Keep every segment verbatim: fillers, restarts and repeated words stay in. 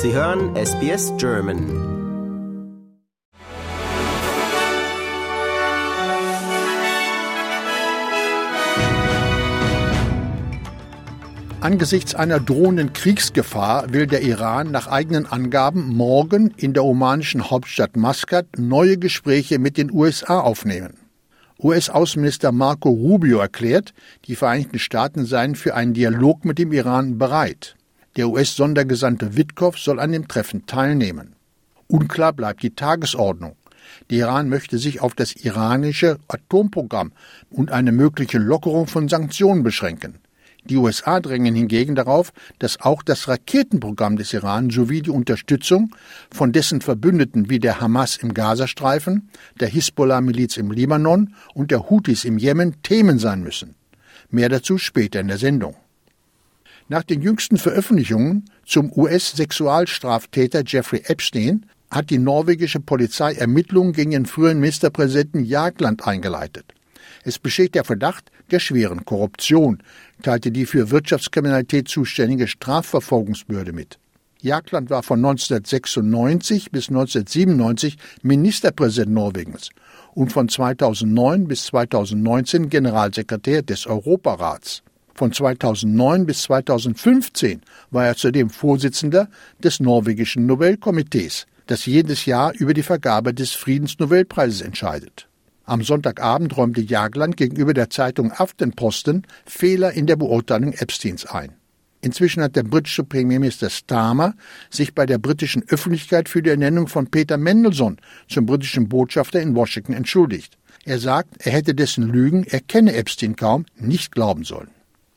Sie hören S B S German. Angesichts einer drohenden Kriegsgefahr will der Iran nach eigenen Angaben morgen in der omanischen Hauptstadt Maskat neue Gespräche mit den U S A aufnehmen. U S-Außenminister Marco Rubio erklärt, die Vereinigten Staaten seien für einen Dialog mit dem Iran bereit. Der U S-Sondergesandte Witkow soll an dem Treffen teilnehmen. Unklar bleibt die Tagesordnung. Der Iran möchte sich auf das iranische Atomprogramm und eine mögliche Lockerung von Sanktionen beschränken. Die U S A drängen hingegen darauf, dass auch das Raketenprogramm des Iran sowie die Unterstützung von dessen Verbündeten wie der Hamas im Gazastreifen, der Hisbollah-Miliz im Libanon und der Houthis im Jemen Themen sein müssen. Mehr dazu später in der Sendung. Nach den jüngsten Veröffentlichungen zum U S-Sexualstraftäter Jeffrey Epstein hat die norwegische Polizei Ermittlungen gegen den früheren Ministerpräsidenten Jagland eingeleitet. Es besteht der Verdacht der schweren Korruption, teilte die für Wirtschaftskriminalität zuständige Strafverfolgungsbehörde mit. Jagland war von neunzehnhundertsechsundneunzig bis neunzehnhundertsiebenundneunzig Ministerpräsident Norwegens und von zweitausendneun bis zweitausendneunzehn Generalsekretär des Europarats. Von zweitausendneun bis zweitausendfünfzehn war er zudem Vorsitzender des norwegischen Nobelkomitees, das jedes Jahr über die Vergabe des Friedensnobelpreises entscheidet. Am Sonntagabend räumte Jagland gegenüber der Zeitung Aftenposten Fehler in der Beurteilung Epsteins ein. Inzwischen hat der britische Premierminister Starmer sich bei der britischen Öffentlichkeit für die Ernennung von Peter Mandelson zum britischen Botschafter in Washington entschuldigt. Er sagt, er hätte dessen Lügen, er kenne Epstein kaum, nicht glauben sollen.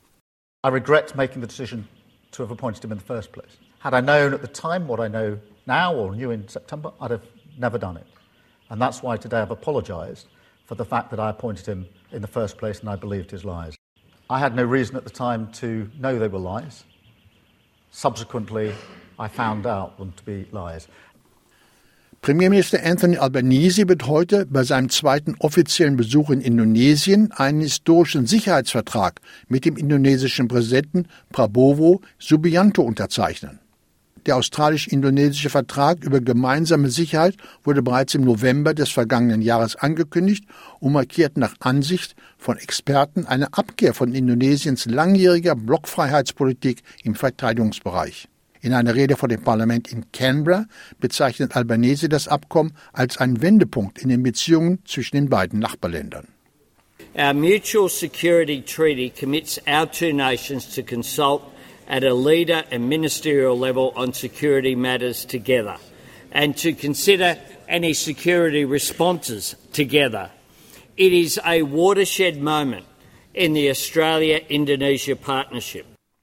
I regret making the decision to have appointed him in the first place. Had I known at the time what I know now or knew in September, I'd have never done it. And that's why today I've apologised for the fact that I appointed him in the first place and I believed his lies. I had no reason at the time to know they were lies. Subsequently, I found out them to be lies. Premierminister Anthony Albanese wird heute bei seinem zweiten offiziellen Besuch in Indonesien einen historischen Sicherheitsvertrag mit dem indonesischen Präsidenten Prabowo Subianto unterzeichnen. Der australisch-indonesische Vertrag über gemeinsame Sicherheit wurde bereits im November des vergangenen Jahres angekündigt und markiert nach Ansicht von Experten eine Abkehr von Indonesiens langjähriger Blockfreiheitspolitik im Verteidigungsbereich. In einer Rede vor dem Parlament in Canberra bezeichnet Albanese das Abkommen als einen Wendepunkt in den Beziehungen zwischen den beiden Nachbarländern. Our mutual security treaty commits our two nations to consult at a leader and ministerial level on security matters together and to consider any security responses together. It is a watershed moment in the Australia-Indonesia partnership.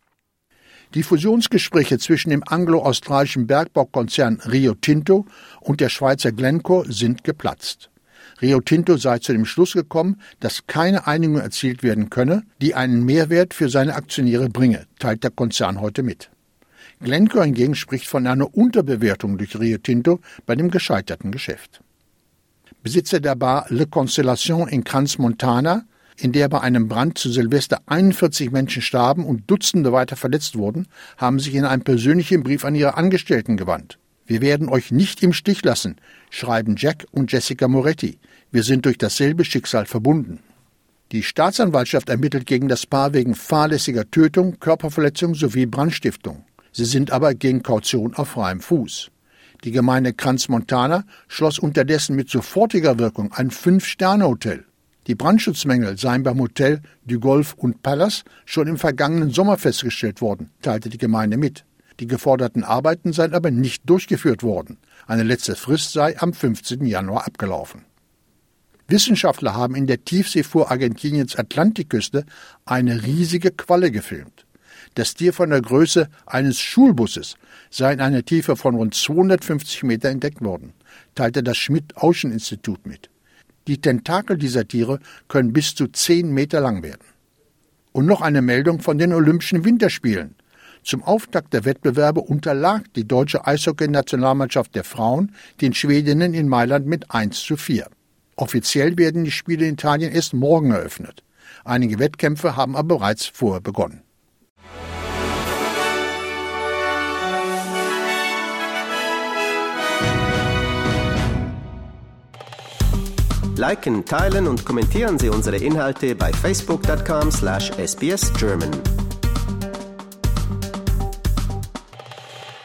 Die Fusionsgespräche zwischen dem anglo-australischen Bergbaukonzern Rio Tinto und der Schweizer Glencore sind geplatzt. Rio Tinto sei zu dem Schluss gekommen, dass keine Einigung erzielt werden könne, die einen Mehrwert für seine Aktionäre bringe, teilt der Konzern heute mit. Glencore hingegen spricht von einer Unterbewertung durch Rio Tinto bei dem gescheiterten Geschäft. Besitzer der Bar Le Constellation in Crans-Montana, in der bei einem Brand zu Silvester einundvierzig Menschen starben und Dutzende weiter verletzt wurden, haben sich in einem persönlichen Brief an ihre Angestellten gewandt. Wir werden euch nicht im Stich lassen, schreiben Jack und Jessica Moretti. Wir sind durch dasselbe Schicksal verbunden. Die Staatsanwaltschaft ermittelt gegen das Paar wegen fahrlässiger Tötung, Körperverletzung sowie Brandstiftung. Sie sind aber gegen Kaution auf freiem Fuß. Die Gemeinde Crans-Montana schloss unterdessen mit sofortiger Wirkung ein Fünf-Sterne-Hotel. Die Brandschutzmängel seien beim Hotel du Golf und Palace schon im vergangenen Sommer festgestellt worden, teilte die Gemeinde mit. Die geforderten Arbeiten seien aber nicht durchgeführt worden. Eine letzte Frist sei am fünfzehnten Januar abgelaufen. Wissenschaftler haben in der Tiefsee vor Argentiniens Atlantikküste eine riesige Qualle gefilmt. Das Tier von der Größe eines Schulbusses sei in einer Tiefe von rund zweihundertfünfzig Meter entdeckt worden, teilte das Schmidt-Ocean-Institut mit. Die Tentakel dieser Tiere können bis zu zehn Meter lang werden. Und noch eine Meldung von den Olympischen Winterspielen. Zum Auftakt der Wettbewerbe unterlag die deutsche Eishockey-Nationalmannschaft der Frauen den Schwedinnen in Mailand mit eins zu vier. Offiziell werden die Spiele in Italien erst morgen eröffnet. Einige Wettkämpfe haben aber bereits vorher begonnen. Liken, teilen und kommentieren Sie unsere Inhalte bei facebook dot com slash S B S German.